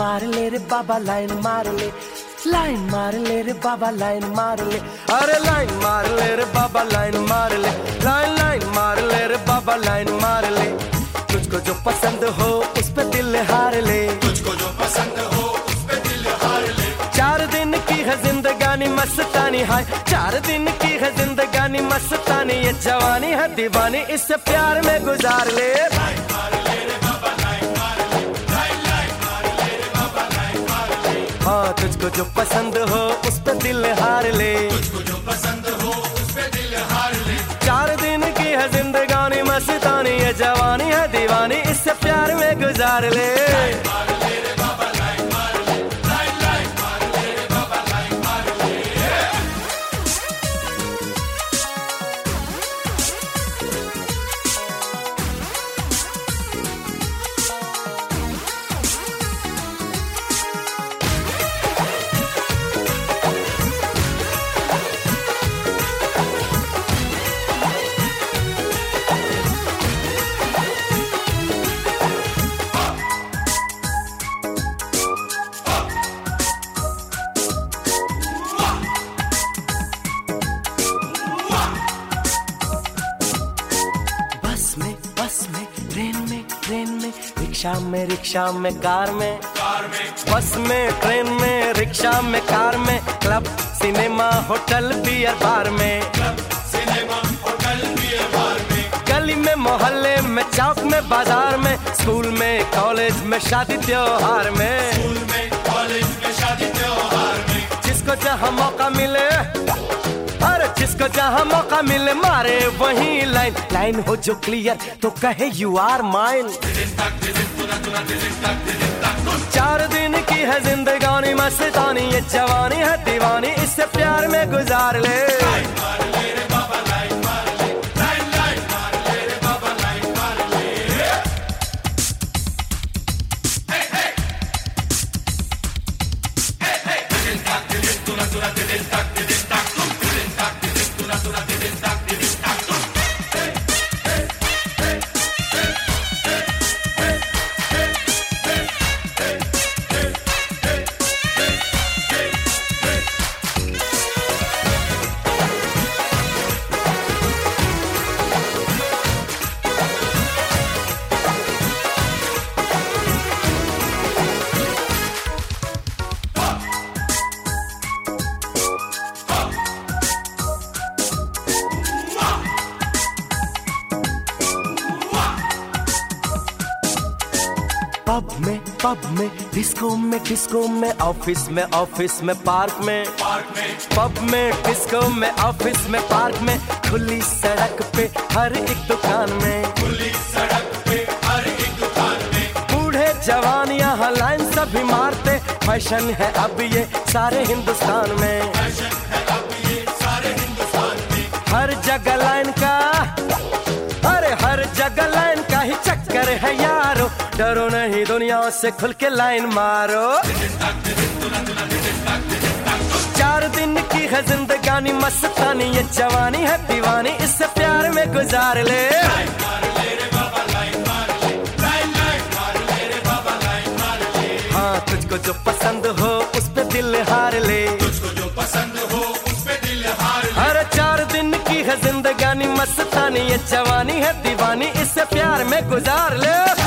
मार ले रे बाबा लाइन मार ले, लाइन मार ले रे बाबा लाइन मार ले, अरे लाइन मार ले रे बाबा लाइन मार ले, लाइन लाइन मार ले रे बाबा लाइन मार ले। तुझको जो पसंद हो उस पे दिल हार ले, तुझको जो पसंद हो उस पे दिल हार ले। 4 दिन की है जिंदगानी मस्तानी हाय, 4 दिन की है जिंदगानी मस्तानी, ये जवानी है दीवानी इससे प्यार में गुजार ले। लाइन मार ले रे बाबा लाइन मार ले, लाइन लाइन मार ले रे बाबा लाइन मार ले। हाँ तुझको जो पसंद हो उस पे दिल हार ले, तुझको जो पसंद हो उस पे दिल हार ले। 4 दिन की है जिंदगानी मस्तानी, ये जवानी है दीवानी इससे प्यार में गुजार ले। लाइन मार ले रे बाबा लाइन मार ले, लाइन लाइन मार ले रे बाबा लाइन मार ले। ट्रेन में रिक्शा में कार में, कार में बस में ट्रेन में रिक्शा में कार में, club cinema hotel beer bar में, club cinema hotel beer bar में, गली में मोहल्ले में चौक में बाजार में, स्कूल में कॉलेज में शादी त्योहार में, स्कूल में कॉलेज में शादी त्योहार में। जिसको जहाँ मौका मिले, अरे जिसको जहाँ मौका मिले मारे वही लाइन, लाइन हो जो क्लियर तो कहे यू आर माइन। 4 दिन की है जिंदगानी मस्तानी, ये जवानी है दीवानी इससे प्यार में गुजार ले। लाइन मार ले रे बाबा लाइन मार ले, लाइन लाइन मार ले रे बाबा लाइन मार ले। हे हे हे हे दिल तक दिल तुना तुना दिल तक दिल तक तुम दिल तक दिल तुना तुना दिल तक दिल तक तुम। पब में डिस्को में ऑफिस में पार्क में, पब में डिस्को में ऑफिस में पार्क में, खुली सड़क पे हर एक दुकान में, खुली सड़क पे हर एक दुकान में, बूढ़े जवान यहाँ लाइन सभी मारते, फैशन है अब ये सारे हिंदुस्तान में, फैशन है अब ये सारे हिंदुस्तान में। हर जगह लाइन का, अरे हर जगह लाइन का ही चक्कर है यारो, डरो नहीं दुनिया से खुल के लाइन मारो। 4 दिन की है जिंदगानी मस्तानी, ये जवानी है दीवानी इससे प्यार में गुजार ले। लाइन मार ले रे बाबा लाइन मार ले, लाइन लाइन मार ले रे बाबा लाइन मार ले। हाँ तुझको जो पसंद हो उस पे दिल हार ले, तुझको जो पसंद हो उस पे दिल हार ले। हर 4 दिन की है जिंदगानी मस्तानी, ये जवानी है दीवानी इससे प्यार में गुजार ले।